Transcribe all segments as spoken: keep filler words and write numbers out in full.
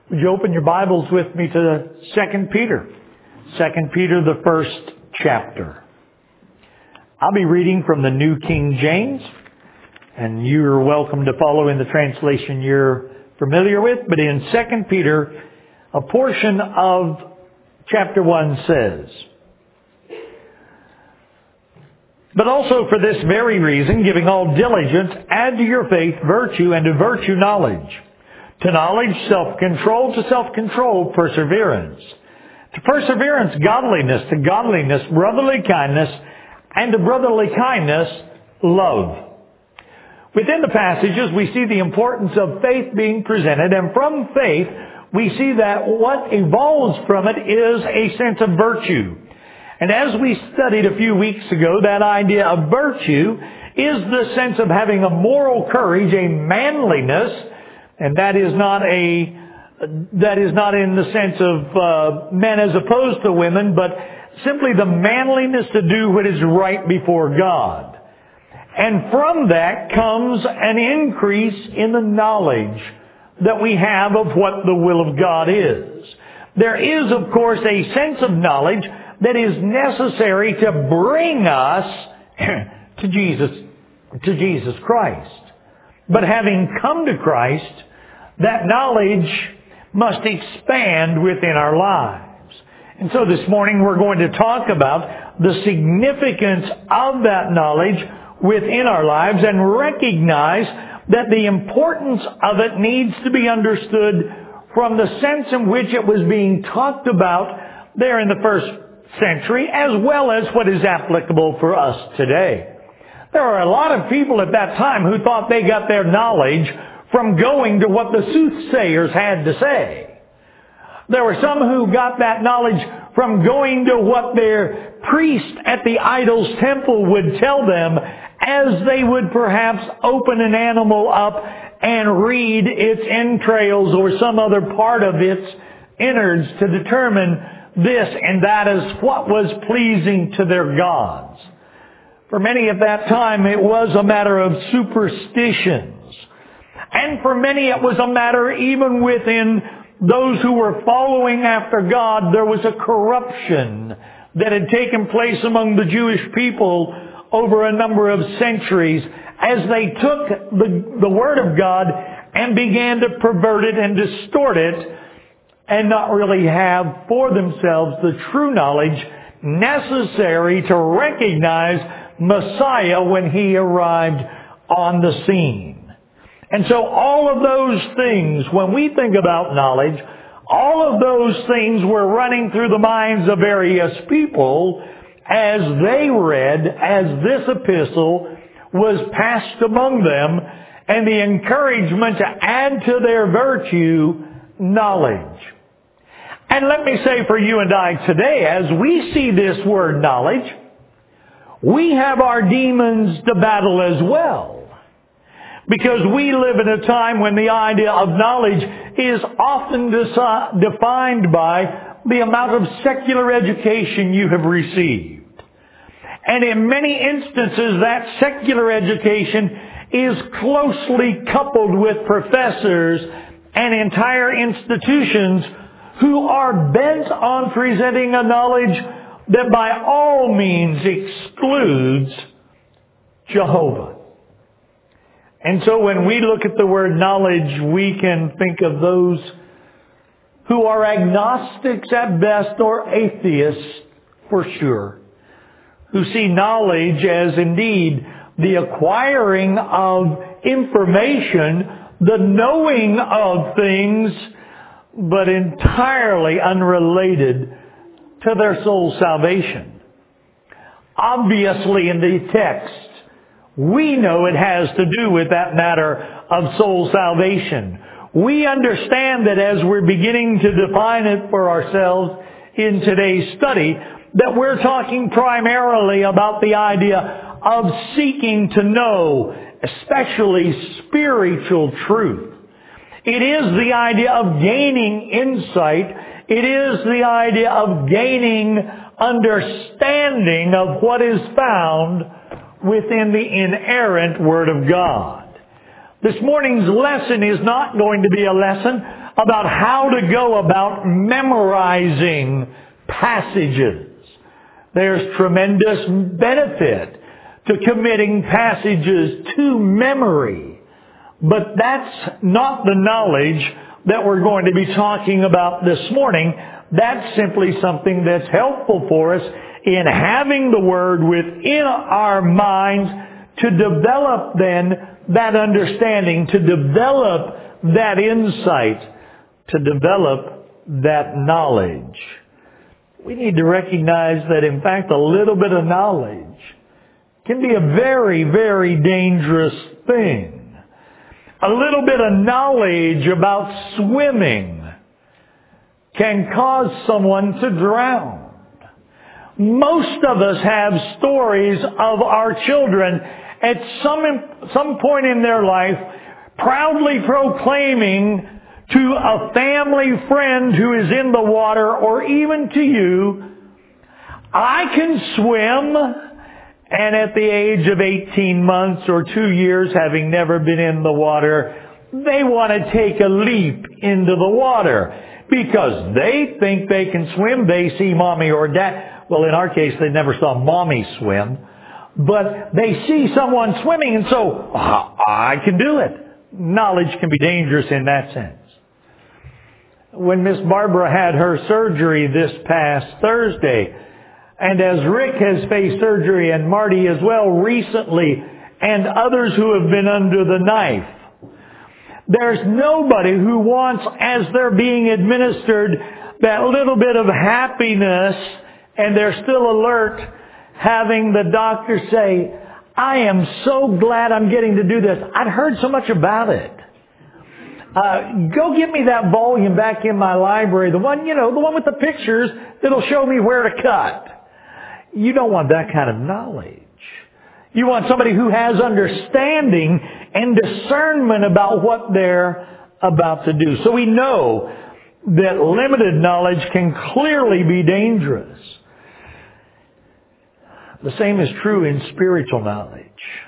Would you open your Bibles with me to Second Peter? Second Peter, the first chapter. I'll be reading from the New King James, and you're welcome to follow in the translation you're familiar with. But in Second Peter, a portion of chapter one says, "But also for this very reason, giving all diligence, add to your faith virtue, and to virtue knowledge. To knowledge, self-control. To self-control, perseverance. To perseverance, godliness. To godliness, brotherly kindness. And to brotherly kindness, love." Within the passages, we see the importance of faith being presented. And from faith, we see that what evolves from it is a sense of virtue. And as we studied a few weeks ago, that idea of virtue is the sense of having a moral courage, a manliness. And that is not a, that is not in the sense of uh, men as opposed to women, but simply the manliness to do what is right before God. And from that comes an increase in the knowledge that we have of what the will of God is. There is, of course, a sense of knowledge that is necessary to bring us to Jesus, to Jesus Christ. But having come to Christ, that knowledge must expand within our lives. And so this morning we're going to talk about the significance of that knowledge within our lives and recognize that the importance of it needs to be understood from the sense in which it was being talked about there in the first century, as well as what is applicable for us today. There are a lot of people at that time who thought they got their knowledge from going to what the soothsayers had to say. There were some who got that knowledge from going to what their priest at the idol's temple would tell them as they would perhaps open an animal up and read its entrails or some other part of its innards to determine this and that as what was pleasing to their gods. For many at that time, it was a matter of superstitions. And for many, it was a matter even within those who were following after God, there was a corruption that had taken place among the Jewish people over a number of centuries as they took the, the Word of God and began to pervert it and distort it and not really have for themselves the true knowledge necessary to recognize Messiah when He arrived on the scene. And so all of those things, when we think about knowledge, all of those things were running through the minds of various people as they read, as this epistle was passed among them, and the encouragement to add to their virtue knowledge. And let me say for you and I today, as we see this word knowledge, we have our demons to battle as well. Because we live in a time when the idea of knowledge is often desi- defined by the amount of secular education you have received. And in many instances, that secular education is closely coupled with professors and entire institutions who are bent on presenting a knowledge that by all means excludes Jehovah. And so when we look at the word knowledge, we can think of those who are agnostics at best or atheists for sure, who see knowledge as indeed the acquiring of information, the knowing of things, but entirely unrelated to their soul salvation. Obviously in the text, we know it has to do with that matter of soul salvation. We understand that as we're beginning to define it for ourselves in today's study, that we're talking primarily about the idea of seeking to know, especially spiritual truth. It is the idea of gaining insight. It is the idea of gaining understanding of what is found within the inerrant Word of God. This morning's lesson is not going to be a lesson about how to go about memorizing passages. There's tremendous benefit to committing passages to memory. But that's not the knowledge that we're going to be talking about this morning. That's simply something that's helpful for us in having the Word within our minds to develop then that understanding, to develop that insight, to develop that knowledge. We need to recognize that, in fact, a little bit of knowledge can be a very, very dangerous thing. A little bit of knowledge about swimming can cause someone to drown. Most of us have stories of our children at some, some point in their life proudly proclaiming to a family friend who is in the water, or even to you, I can swim. And at the age of eighteen months or two years, having never been in the water, they want to take a leap into the water because they think they can swim. They see mommy or dad. Well, in our case, they never saw mommy swim. But they see someone swimming, and so, I can do it. Knowledge can be dangerous in that sense. When Miss Barbara had her surgery this past Thursday, and as Rick has faced surgery, and Marty as well recently, and others who have been under the knife, there's nobody who wants, as they're being administered, that little bit of happiness, and they're still alert, having the doctor say, I am so glad I'm getting to do this. I'd heard so much about it. Uh, go get me that volume back in my library, the one, you know, the one with the pictures that'll show me where to cut. You don't want that kind of knowledge. You want somebody who has understanding and discernment about what they're about to do. So we know that limited knowledge can clearly be dangerous. The same is true in spiritual knowledge.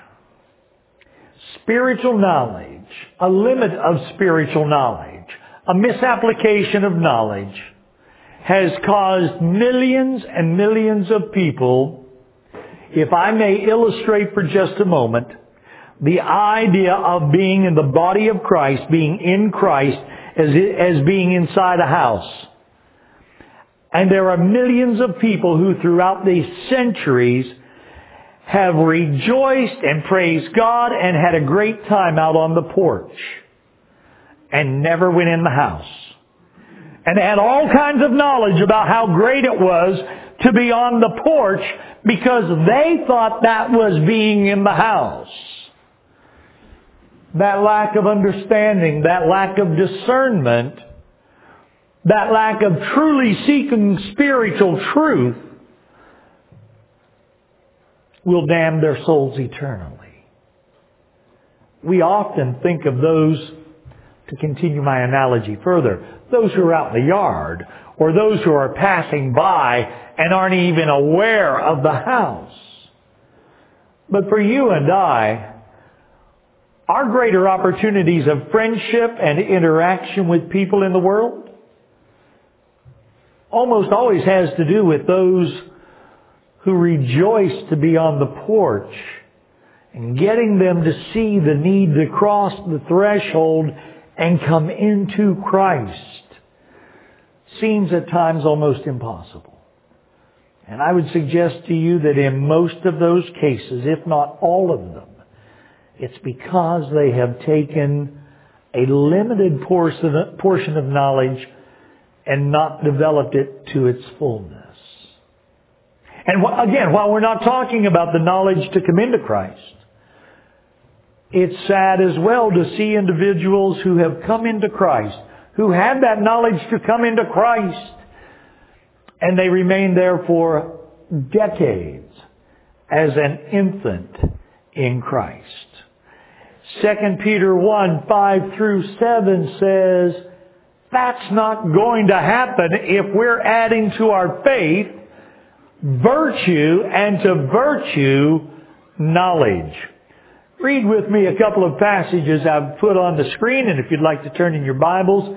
Spiritual knowledge, a limit of spiritual knowledge, a misapplication of knowledge, has caused millions and millions of people, if I may illustrate for just a moment, the idea of being in the body of Christ, being in Christ, as, as being inside a house. And there are millions of people who throughout these centuries have rejoiced and praised God and had a great time out on the porch and never went in the house. And had all kinds of knowledge about how great it was to be on the porch because they thought that was being in the house. That lack of understanding, that lack of discernment, that lack of truly seeking spiritual truth will damn their souls eternally. We often think of those, to continue my analogy further, those who are out in the yard, or those who are passing by and aren't even aware of the house. But for you and I, our greater opportunities of friendship and interaction with people in the world almost always has to do with those who rejoice to be on the porch and getting them to see the need to cross the threshold and come into Christ seems at times almost impossible. And I would suggest to you that in most of those cases, if not all of them, it's because they have taken a limited portion portion of knowledge and not developed it to its fullness. And again, while we're not talking about the knowledge to come into Christ, it's sad as well to see individuals who have come into Christ, who had that knowledge to come into Christ, and they remain there for decades as an infant in Christ. Second Peter one, five through seven says, that's not going to happen if we're adding to our faith virtue, and to virtue knowledge. Read with me a couple of passages I've put on the screen, and if you'd like to turn in your Bibles,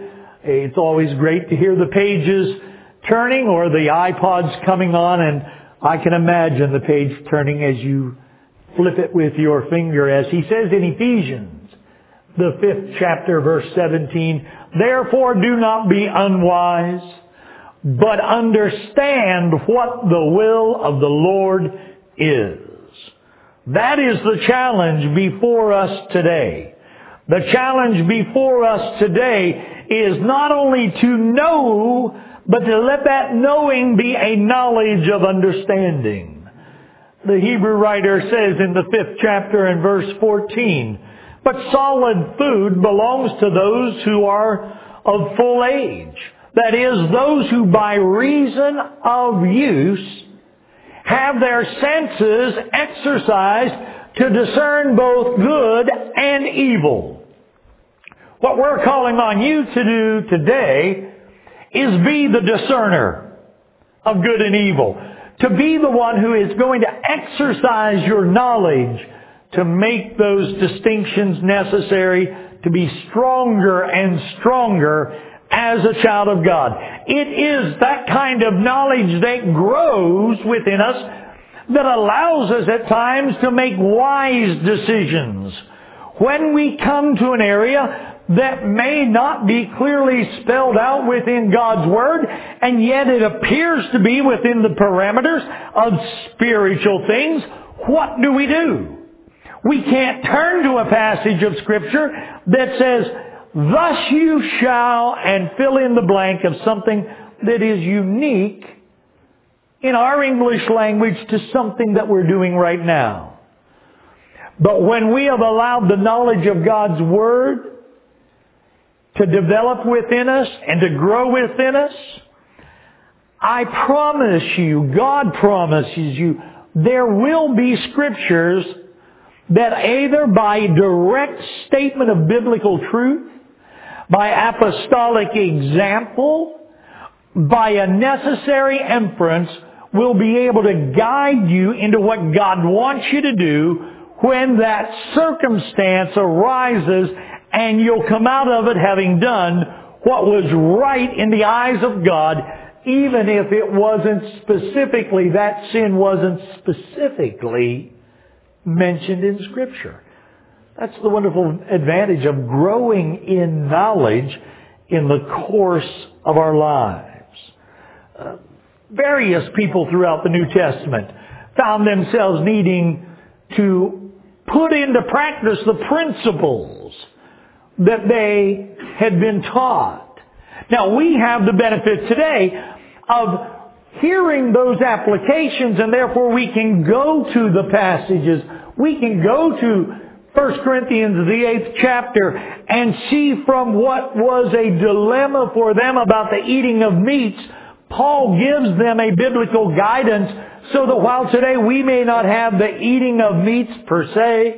It's always great to hear the pages turning or the iPods coming on, and I can imagine the page turning as you flip it with your finger, as he says in Ephesians, the fifth chapter, verse seventeen, "Therefore do not be unwise, but understand what the will of the Lord is." That is the challenge before us today. The challenge before us today is not only to know, but to let that knowing be a knowledge of understanding. The Hebrew writer says in the fifth chapter and verse fourteen, "But solid food belongs to those who are of full age. That is, those who by reason of use have their senses exercised to discern both good and evil." What we're calling on you to do today is be the discerner of good and evil. To be the one who is going to exercise your knowledge to make those distinctions necessary to be stronger and stronger as a child of God. It is that kind of knowledge that grows within us that allows us at times to make wise decisions. When we come to an area that may not be clearly spelled out within God's Word, and yet it appears to be within the parameters of spiritual things, what do we do? We can't turn to a passage of Scripture that says, "Thus you shall," and fill in the blank of something that is unique in our English language to something that we're doing right now. But when we have allowed the knowledge of God's Word to develop within us and to grow within us, I promise you, God promises you, there will be Scriptures that either by direct statement of biblical truth, by apostolic example, by a necessary inference, will be able to guide you into what God wants you to do when that circumstance arises, and you'll come out of it having done what was right in the eyes of God, even if it wasn't specifically, that sin wasn't specifically mentioned in Scripture. That's the wonderful advantage of growing in knowledge in the course of our lives. Uh, various people throughout the New Testament found themselves needing to put into practice the principles that they had been taught. Now, we have the benefit today of hearing those applications, and therefore we can go to the passages. We can go to First Corinthians, the eighth chapter, and see from what was a dilemma for them about the eating of meats, Paul gives them a biblical guidance so that while today we may not have the eating of meats per se,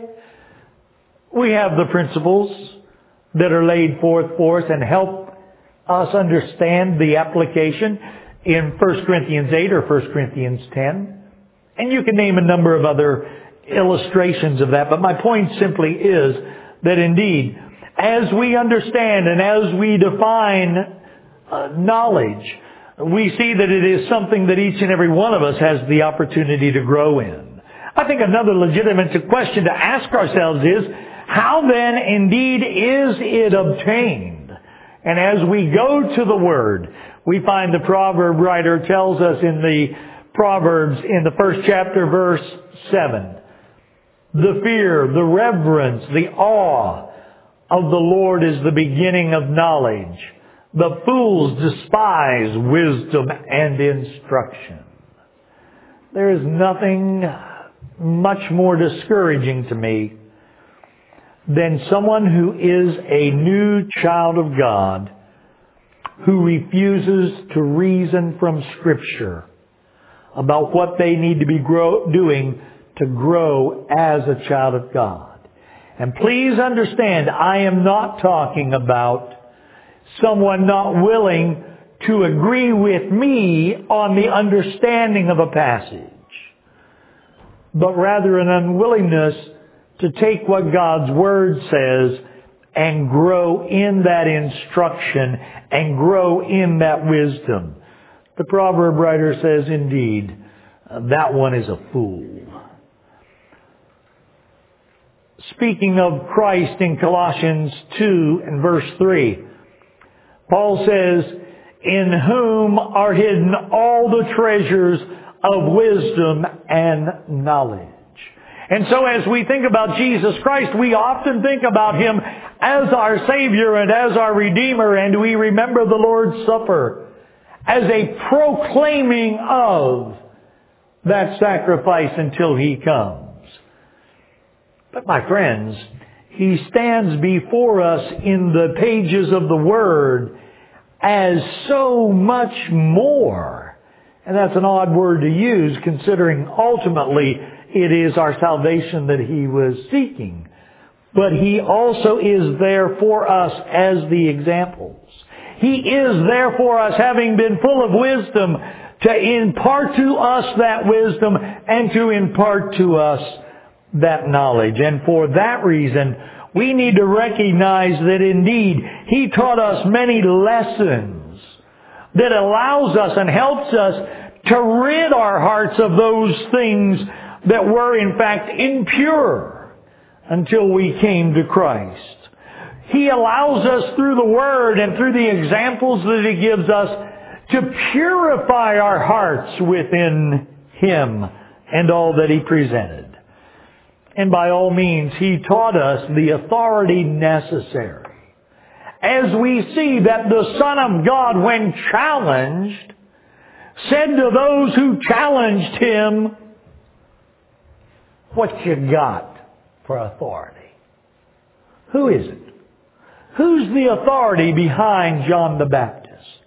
we have the principles that are laid forth for us and help us understand the application in First Corinthians eight or First Corinthians ten. And you can name a number of other illustrations of that. But my point simply is that indeed, as we understand and as we define uh, knowledge, we see that it is something that each and every one of us has the opportunity to grow in. I think another legitimate question to ask ourselves is, how then indeed is it obtained? And as we go to the Word, we find the proverb writer tells us in the Proverbs in the first chapter, verse seven, the fear, the reverence, the awe of the Lord is the beginning of knowledge. The fools despise wisdom and instruction. There is nothing much more discouraging to me than someone who is a new child of God who refuses to reason from Scripture about what they need to be grow, doing to grow as a child of God. And please understand, I am not talking about someone not willing to agree with me on the understanding of a passage, but rather an unwillingness to take what God's Word says and grow in that instruction and grow in that wisdom. The proverb writer says, indeed, that one is a fool. Speaking of Christ in Colossians two and verse three, Paul says, in whom are hidden all the treasures of wisdom and knowledge. And so as we think about Jesus Christ, we often think about Him as our Savior and as our Redeemer, and we remember the Lord's Supper as a proclaiming of that sacrifice until He comes. But my friends, He stands before us in the pages of the Word as so much more. And that's an odd word to use, considering ultimately it is our salvation that He was seeking. But He also is there for us as the examples. He is there for us, having been full of wisdom, to impart to us that wisdom and to impart to us that knowledge. And for that reason, we need to recognize that indeed He taught us many lessons that allows us and helps us to rid our hearts of those things that were in fact impure until we came to Christ. He allows us through the Word and through the examples that He gives us to purify our hearts within Him and all that He presented. And by all means, He taught us the authority necessary. As we see that the Son of God, when challenged, said to those who challenged Him, what you got for authority? Who is it? Who's the authority behind John the Baptist?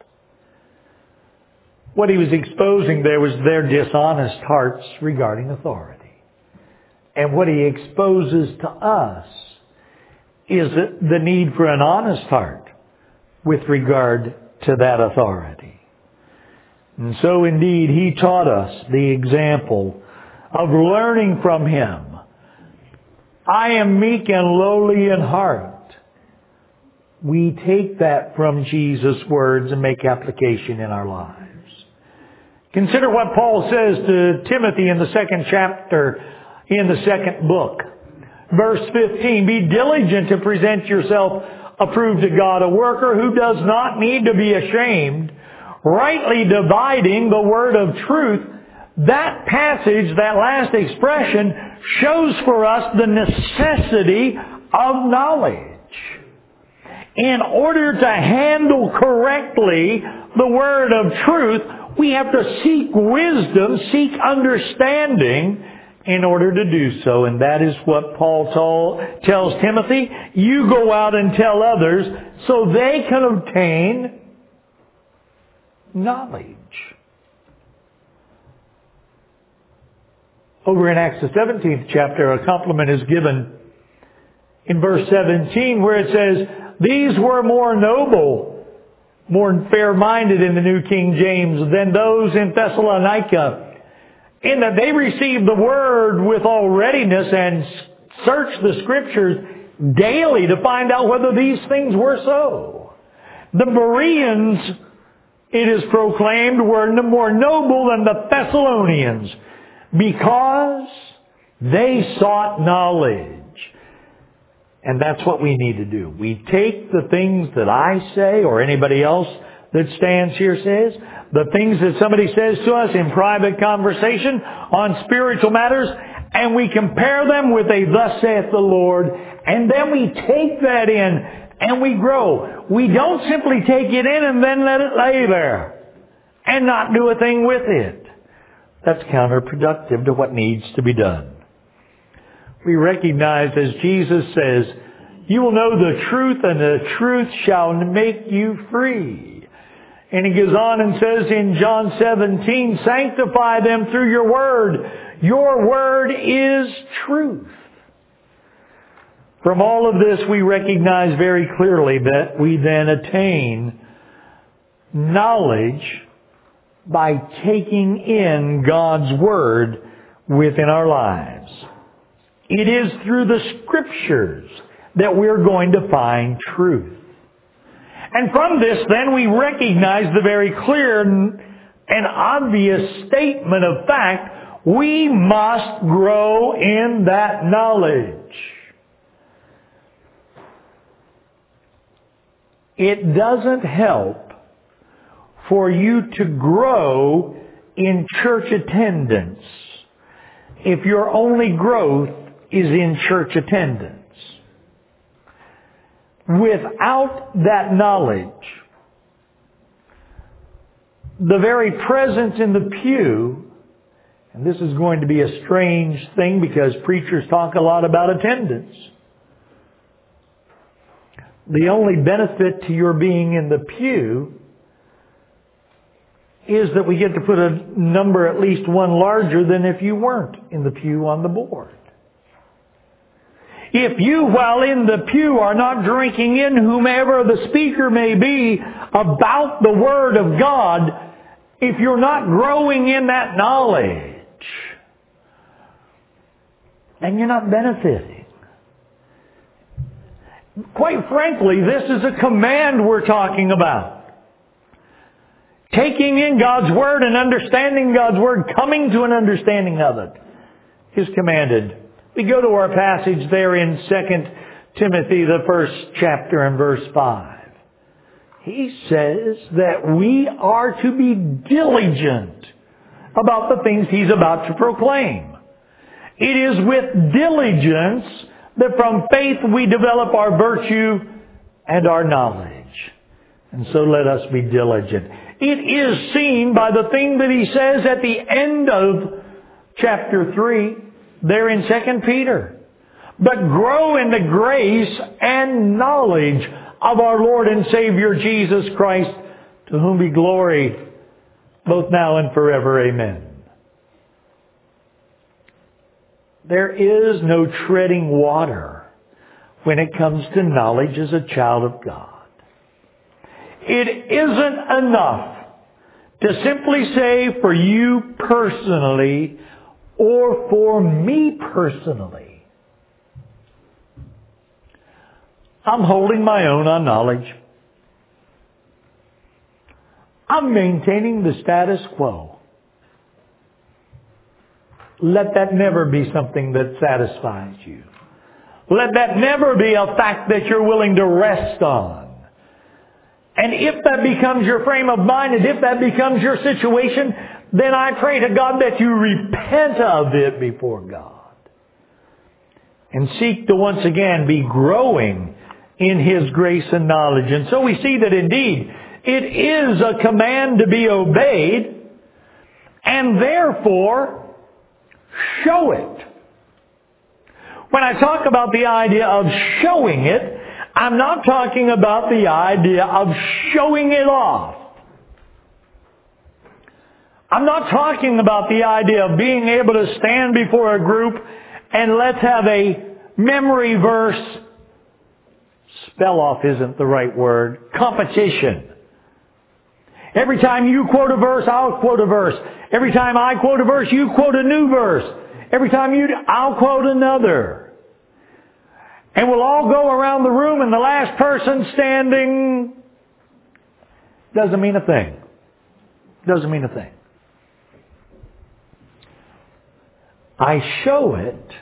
What he was exposing there was their dishonest hearts regarding authority. And what he exposes to us is the need for an honest heart with regard to that authority. And so indeed, he taught us the example of learning from Him. I am meek and lowly in heart. We take that from Jesus' words and make application in our lives. Consider what Paul says to Timothy in the second chapter, in the second book. Verse fifteen, be diligent to present yourself approved to God, a worker who does not need to be ashamed, rightly dividing the word of truth. That passage, that last expression, shows for us the necessity of knowledge. In order to handle correctly the word of truth, we have to seek wisdom, seek understanding in order to do so. And that is what Paul told, tells Timothy. You go out and tell others so they can obtain knowledge. Over in Acts the seventeenth chapter, a compliment is given in verse seventeen where it says, these were more noble, more fair-minded in the New King James than those in Thessalonica, in that they received the Word with all readiness and searched the Scriptures daily to find out whether these things were so. The Bereans, it is proclaimed, were more noble than the Thessalonians because they sought knowledge. And that's what we need to do. We take the things that I say or anybody else that stands here says, the things that somebody says to us in private conversation on spiritual matters, and we compare them with a thus saith the Lord, and then we take that in and we grow. We don't simply take it in and then let it lay there and not do a thing with it. That's counterproductive to what needs to be done. We recognize, as Jesus says, you will know the truth and the truth shall make you free. And he goes on and says in John seventeen, sanctify them through your word. Your word is truth. From all of this, we recognize very clearly that we then attain knowledge by taking in God's word within our lives. It is through the Scriptures that we're going to find truth. And from this, then, we recognize the very clear and obvious statement of fact: we must grow in that knowledge. It doesn't help for you to grow in church attendance if your only growth is in church attendance. Without that knowledge, the very presence in the pew, and this is going to be a strange thing because preachers talk a lot about attendance. The only benefit to your being in the pew is that we get to put a number at least one larger than if you weren't in the pew on the board. If you, while in the pew, are not drinking in whomever the speaker may be about the Word of God, if you're not growing in that knowledge, then you're not benefiting. Quite frankly, this is a command we're talking about. Taking in God's Word and understanding God's Word, coming to an understanding of it, is commanded. We go to our passage there in Second Timothy, the first chapter and verse five. He says that we are to be diligent about the things he's about to proclaim. It is with diligence that from faith we develop our virtue and our knowledge. And so let us be diligent. It is seen by the thing that he says at the end of chapter three, there in Second Peter. But grow in the grace and knowledge of our Lord and Savior Jesus Christ, to whom be glory both now and forever. Amen. There is no treading water when it comes to knowledge as a child of God. It isn't enough to simply say for you personally or for me personally, I'm holding my own on knowledge. I'm maintaining the status quo. Let that never be something that satisfies you. Let that never be a fact that you're willing to rest on. And if that becomes your frame of mind, and if that becomes your situation, then I pray to God that you repent of it before God. And seek to once again be growing in His grace and knowledge. And so we see that indeed it is a command to be obeyed, and therefore show it. When I talk about the idea of showing it, I'm not talking about the idea of showing it off. I'm not talking about the idea of being able to stand before a group and let's have a memory verse, spell off isn't the right word, competition. Every time you quote a verse, I'll quote a verse. Every time I quote a verse, you quote a new verse. Every time you, I'll quote another. And we'll all go around the room and the last person standing doesn't mean a thing. Doesn't mean a thing. I show it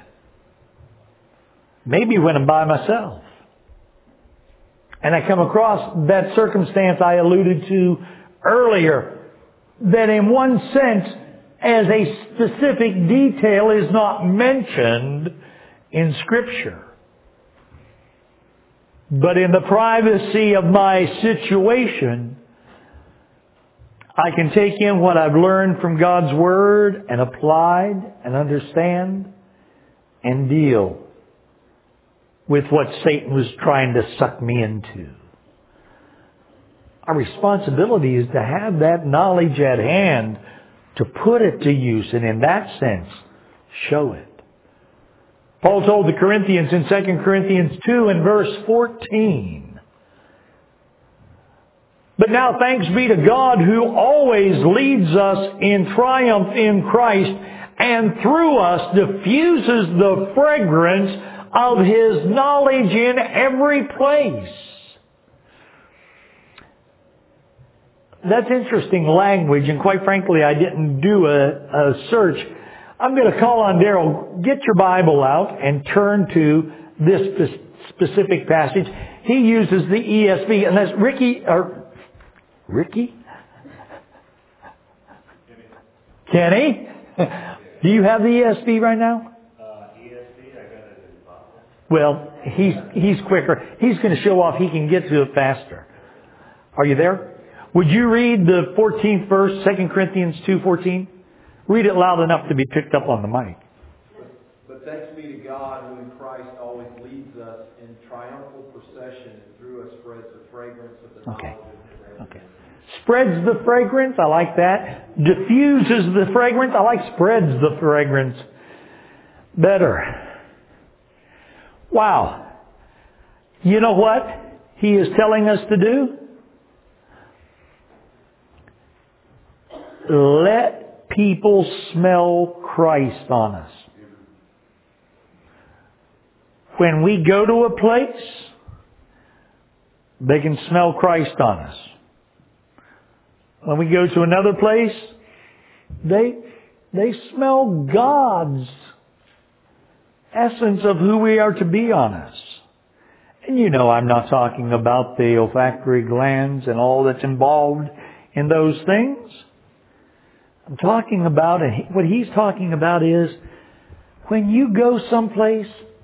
maybe when I'm by myself. And I come across that circumstance I alluded to earlier, that in one sense, as a specific detail, is not mentioned in Scripture. But in the privacy of my situation, I can take in what I've learned from God's Word and applied and understand and deal with what Satan was trying to suck me into. Our responsibility is to have that knowledge at hand, to put it to use, and in that sense, show it. Paul told the Corinthians in Second Corinthians two and verse fourteen, "But now thanks be to God who always leads us in triumph in Christ, and through us diffuses the fragrance of His knowledge in every place. That's interesting language, and quite frankly, I didn't do a, a search. I'm going to call on Daryl, get your Bible out and turn to this specific passage. He uses the E S V, and that's Ricky, or Ricky? Kenny? Do you have the E S V right now? Uh, E S V, I got it in the Bible. Well, he's, he's quicker. He's going to show off he can get to it faster. Are you there? Would you read the fourteenth verse, Second Corinthians two fourteen? Read it loud enough to be picked up on the mic. But thanks be to God who in Christ always leads us in triumphal procession and through us spreads the fragrance of the knowledge Okay. of His Okay. Spreads the fragrance. I like that. Diffuses the fragrance. I like spreads the fragrance better. Wow. You know what He is telling us to do? Let people smell Christ on us. When we go to a place, they can smell Christ on us. When we go to another place, they, they smell God's essence of who we are to be on us. And you know I'm not talking about the olfactory glands and all that's involved in those things. I'm talking about, and what he's talking about is, when you go someplace,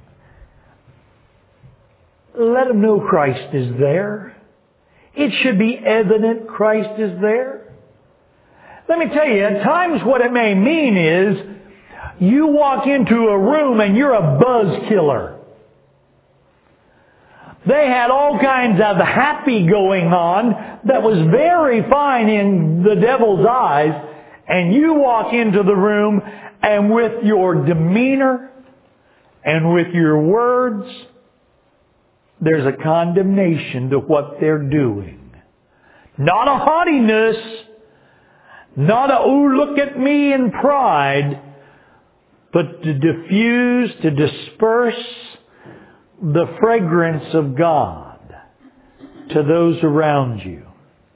let them know Christ is there. It should be evident Christ is there. Let me tell you, at times what it may mean is, you walk into a room and you're a buzz killer. They had all kinds of happy going on that was very fine in the devil's eyes. And you walk into the room and with your demeanor and with your words, there's a condemnation to what they're doing. Not a haughtiness, not a, oh, look at me in pride, but to diffuse, to disperse the fragrance of God to those around you.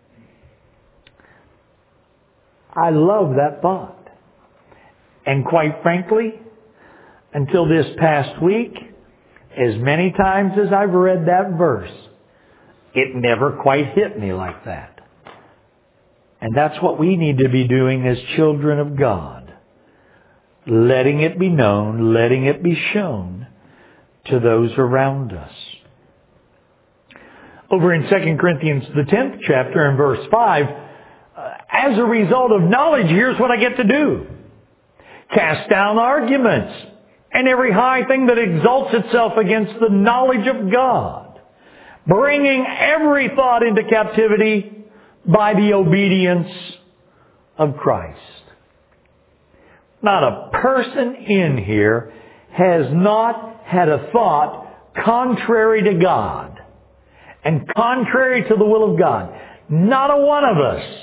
I love that thought. And quite frankly, until this past week, as many times as I've read that verse, it never quite hit me like that. And that's what we need to be doing as children of God. Letting it be known, letting it be shown to those around us. Over in Second Corinthians, the tenth chapter and verse five, as a result of knowledge, here's what I get to do. Cast down arguments and every high thing that exalts itself against the knowledge of God, bringing every thought into captivity by the obedience of Christ. Not a person in here has not had a thought contrary to God and contrary to the will of God. Not a one of us.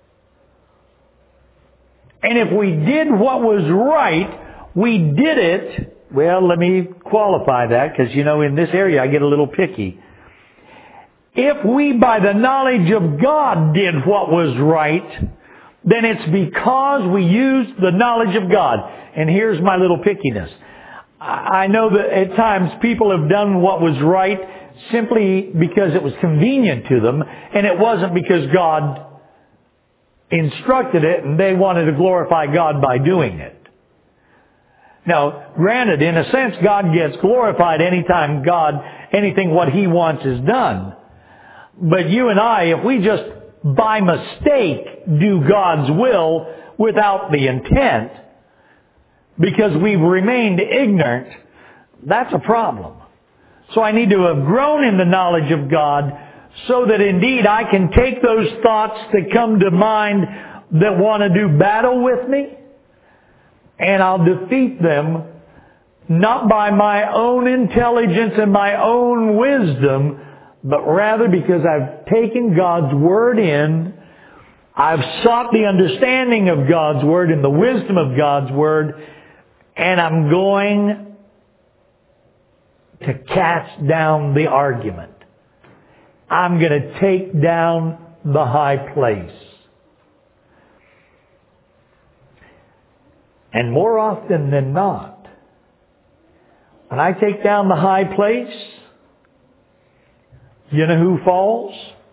And if we did what was right, we did it. Well, let me qualify that, because, you know, in this area I get a little picky. If we, by the knowledge of God, did what was right, then it's because we used the knowledge of God. And here's my little pickiness. I know that at times people have done what was right simply because it was convenient to them, and it wasn't because God instructed it and they wanted to glorify God by doing it. Now, granted, in a sense, God gets glorified anytime God, anything what He wants is done. But you and I, if we just by mistake do God's will without the intent, because we've remained ignorant, that's a problem. So I need to have grown in the knowledge of God so that indeed I can take those thoughts that come to mind that want to do battle with me, and I'll defeat them not by my own intelligence and my own wisdom, but rather because I've taken God's Word in, I've sought the understanding of God's Word and the wisdom of God's Word, and I'm going to cast down the argument. I'm going to take down the high place. And more often than not, when I take down the high place, you know who falls?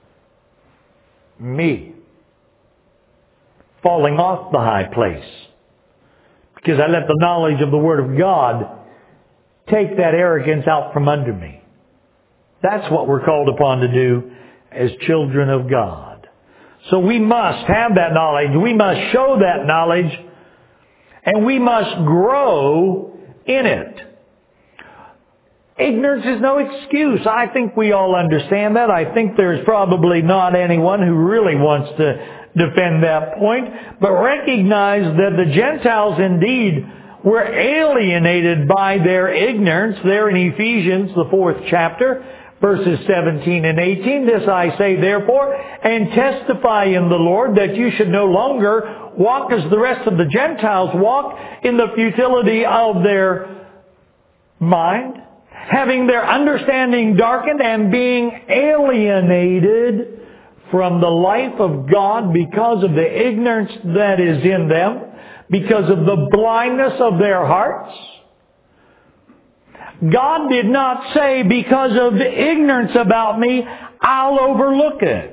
Me. Falling off the high place. Because I let the knowledge of the Word of God take that arrogance out from under me. That's what we're called upon to do as children of God. So we must have that knowledge. We must show that knowledge. And we must grow in it. Ignorance is no excuse. I think we all understand that. I think there's probably not anyone who really wants to defend that point. But recognize that the Gentiles indeed were alienated by their ignorance. There in Ephesians, the fourth chapter, verses seventeen and eighteen. This I say therefore, and testify in the Lord, that you should no longer walk as the rest of the Gentiles walk, in the futility of their mind, having their understanding darkened, and being alienated from the life of God because of the ignorance that is in them, because of the blindness of their hearts. God did not say, because of the ignorance about me, I'll overlook it.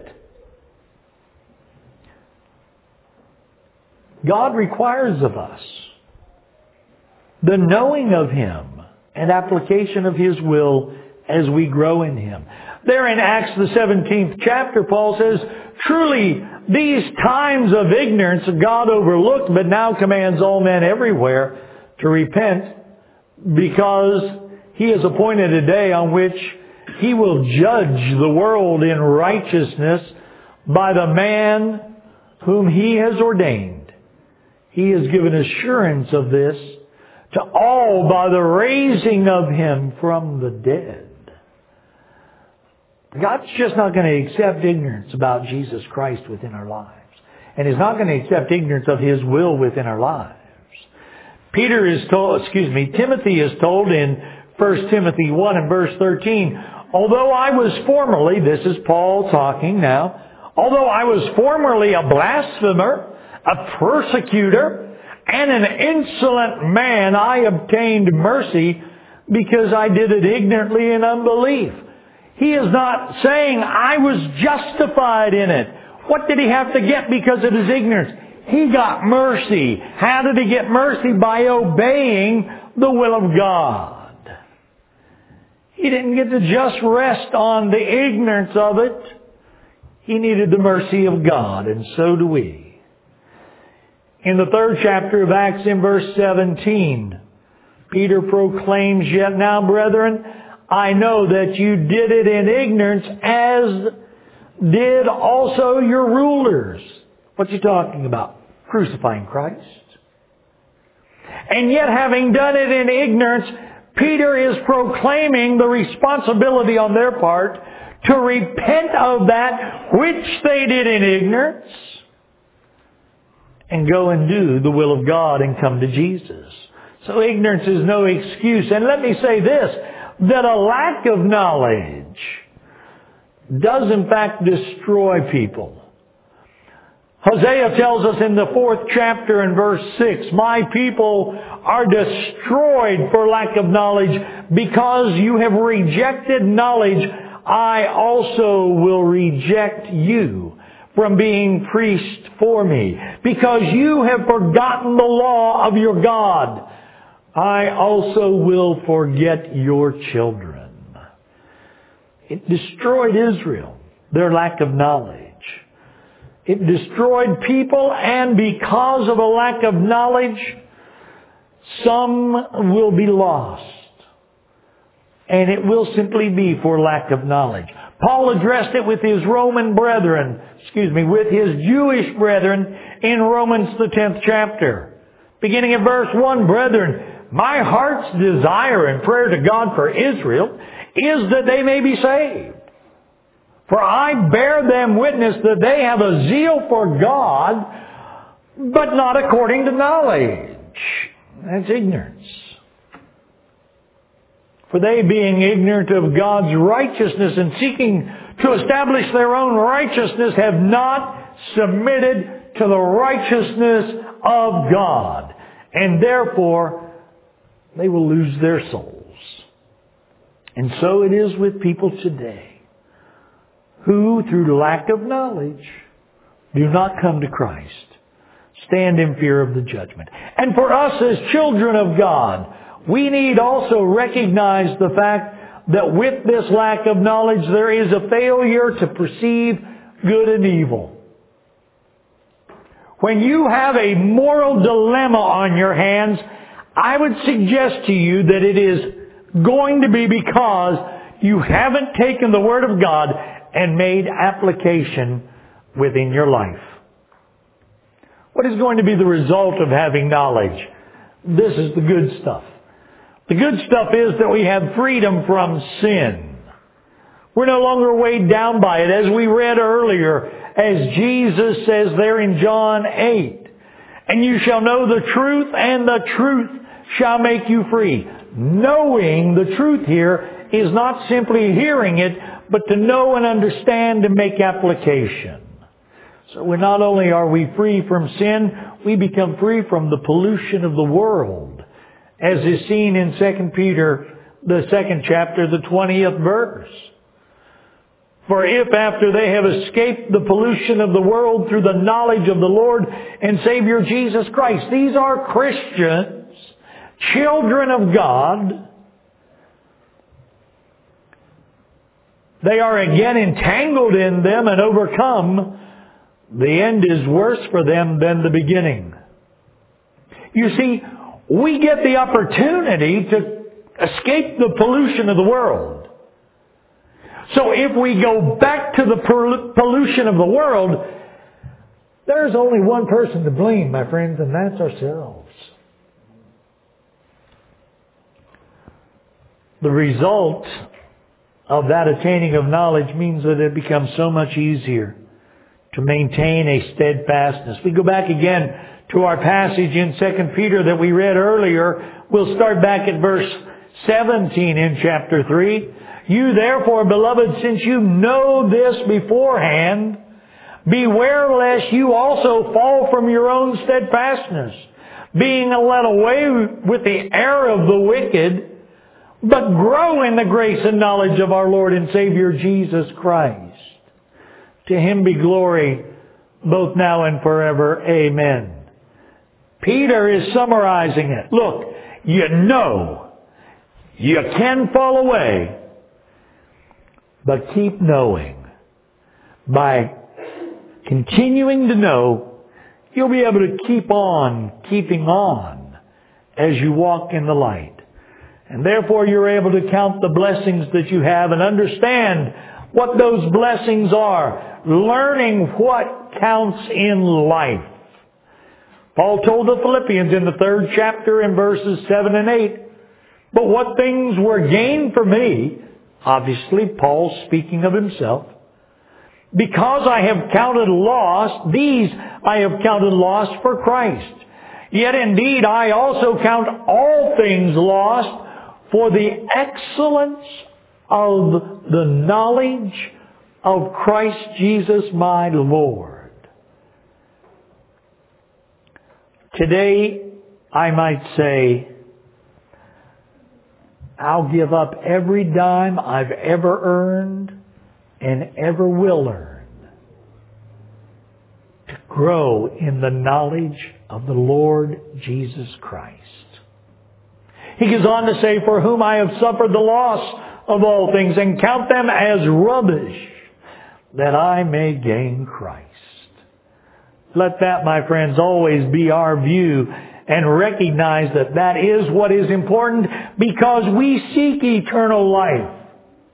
God requires of us the knowing of Him and application of His will as we grow in Him. There in Acts the seventeenth chapter, Paul says, truly these times of ignorance God overlooked, but now commands all men everywhere to repent, because He has appointed a day on which He will judge the world in righteousness by the man whom He has ordained. He has given assurance of this to all by the raising of Him from the dead. God's just not going to accept ignorance about Jesus Christ within our lives. And He's not going to accept ignorance of His will within our lives. Peter is told, excuse me, Timothy is told in First Timothy one and verse thirteen, although I was formerly, this is Paul talking now, although I was formerly a blasphemer, a persecutor, and an insolent man, I obtained mercy because I did it ignorantly in unbelief. He is not saying I was justified in it. What did he have to get because of his ignorance? He got mercy. How did he get mercy? By obeying the will of God. He didn't get to just rest on the ignorance of it. He needed the mercy of God, and so do we. In the third chapter of Acts, in verse seventeen, Peter proclaims, yet now, brethren, I know that you did it in ignorance, as did also your rulers. What's he talking about? Crucifying Christ. And yet, having done it in ignorance, Peter is proclaiming the responsibility on their part to repent of that which they did in ignorance and go and do the will of God and come to Jesus. So ignorance is no excuse. And let me say this, that a lack of knowledge does in fact destroy people. Hosea tells us in the fourth chapter in verse six, my people are destroyed for lack of knowledge. Because you have rejected knowledge, I also will reject you from being priest for me. Because you have forgotten the law of your God, I also will forget your children. It destroyed Israel, their lack of knowledge. It destroyed people, and because of a lack of knowledge, some will be lost. And it will simply be for lack of knowledge. Paul addressed it with his Roman brethren, excuse me, with his Jewish brethren in Romans the tenth chapter. Beginning at verse one, brethren, my heart's desire and prayer to God for Israel is that they may be saved. For I bear them witness that they have a zeal for God, but not according to knowledge. That's ignorance. For they, being ignorant of God's righteousness and seeking to establish their own righteousness, have not submitted to the righteousness of God. And therefore, they will lose their souls. And so it is with people today, who, through lack of knowledge, do not come to Christ, stand in fear of the judgment. And for us as children of God, we need also recognize the fact that with this lack of knowledge, there is a failure to perceive good and evil. When you have a moral dilemma on your hands, I would suggest to you that it is going to be because you haven't taken the Word of God and made application within your life. What is going to be the result of having knowledge? This is the good stuff. The good stuff is that we have freedom from sin. We're no longer weighed down by it, as we read earlier, as Jesus says there in John eight. And you shall know the truth, and the truth shall make you free. Knowing the truth here is not simply hearing it, but to know and understand and make application. So we not only are we free from sin, we become free from the pollution of the world, as is seen in Second Peter, the second chapter, the twentieth verse. For if after they have escaped the pollution of the world through the knowledge of the Lord and Savior Jesus Christ, these are Christians, children of God, they are again entangled in them and overcome, the end is worse for them than the beginning. You see, we get the opportunity to escape the pollution of the world. So if we go back to the pollution of the world, there's only one person to blame, my friends, and that's ourselves. The result of that attaining of knowledge means that it becomes so much easier to maintain a steadfastness. We go back again to our passage in Second Peter that we read earlier. We'll start back at verse seventeen in chapter three. You therefore, beloved, since you know this beforehand, beware lest you also fall from your own steadfastness, being led away with the error of the wicked, but grow in the grace and knowledge of our Lord and Savior Jesus Christ. To Him be glory both now and forever. Amen. Peter is summarizing it. Look, you know, you can fall away, but keep knowing. By continuing to know, you'll be able to keep on keeping on as you walk in the light. And therefore you're able to count the blessings that you have and understand what those blessings are, learning what counts in life. Paul told the Philippians in the third chapter in verses seven and eight, but what things were gained for me, obviously Paul's speaking of himself, because I have counted loss, these I have counted loss for Christ. Yet indeed I also count all things lost for the excellence of the knowledge of Christ Jesus my Lord. Today, I might say, I'll give up every dime I've ever earned and ever will earn to grow in the knowledge of the Lord Jesus Christ. He goes on to say, for whom I have suffered the loss of all things and count them as rubbish, that I may gain Christ. Let that, my friends, always be our view, and recognize that that is what is important, because we seek eternal life.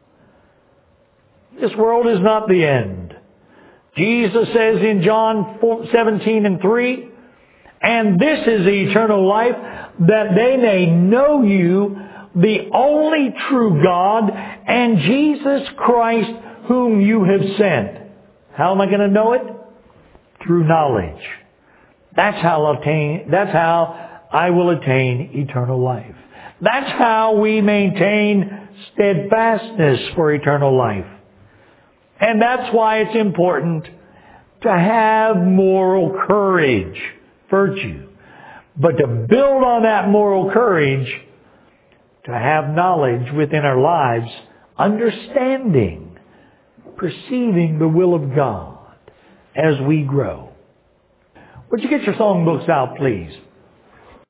This world is not the end. Jesus says in John seventeen and three, and this is eternal life, that they may know you, the only true God, and Jesus Christ, whom you have sent. How am I going to know it? Through knowledge. That's how I'll attain, that's how I will attain eternal life. That's how we maintain steadfastness for eternal life. And that's why it's important to have moral courage, virtue. But to build on that moral courage, to have knowledge within our lives, understanding, perceiving the will of God as we grow. Would you get your songbooks out, please?